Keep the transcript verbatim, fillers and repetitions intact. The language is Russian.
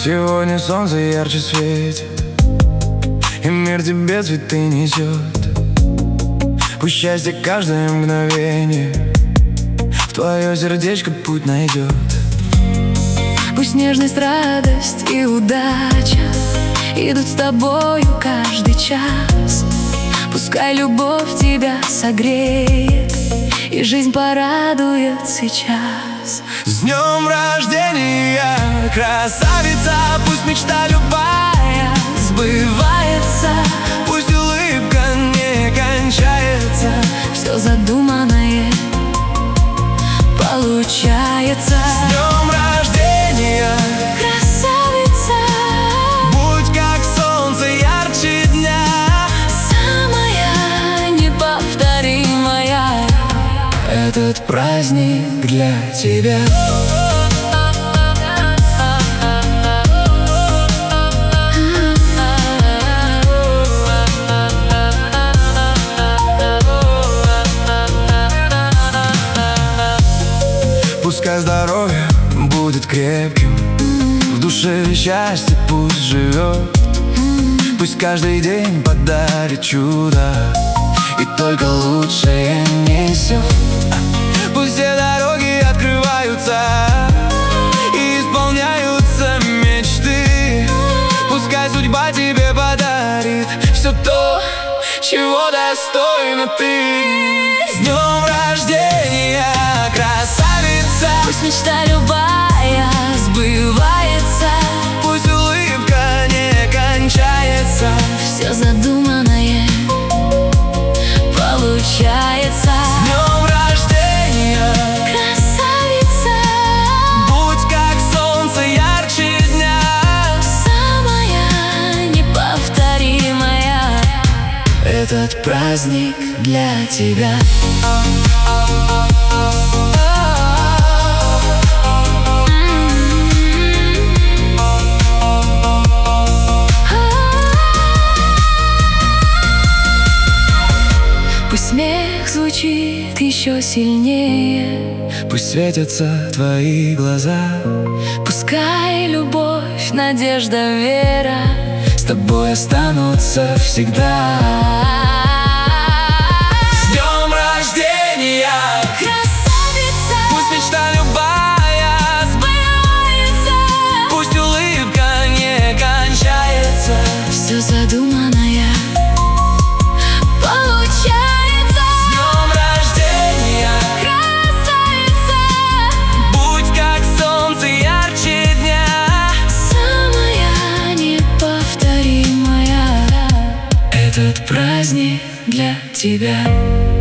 Сегодня солнце ярче светит, и мир тебе цветы несет. Пусть счастье каждое мгновение в твое сердечко путь найдет. Пусть нежность, радость и удача идут с тобою каждый час. Пускай любовь тебя согреет и жизнь порадует сейчас. С днем рождения, красавица! Пусть мечта любая сбывается, пусть улыбка не кончается, все задуманное получается. С днем рождения, красавица! будь как солнце ярче дня, самая неповторимая. этот праздник для тебя. Пускай здоровье будет крепким, в душе счастье пусть живет. Пусть каждый день подарит чудо и только лучшее несет. Пусть все дороги открываются и исполняются мечты. Пускай судьба тебе подарит все то, чего достойна ты. С днем рождения, красавица! Пусть мечта любая сбывается, пусть улыбка не кончается, все задуманное получается. С днем рождения, красавица! будь как солнце ярче дня, самая неповторимая. этот праздник для тебя. Пусть смех звучит еще сильнее, пусть светятся твои глаза, пускай любовь, надежда, вера с тобой останутся всегда. С днем рождения, красавица! пусть мечта любая сбывается, пусть улыбка не кончается, все задуманное получается. С днем рождения, красавица! будь как солнце ярче дня, самая неповторимая. этот праздник для тебя.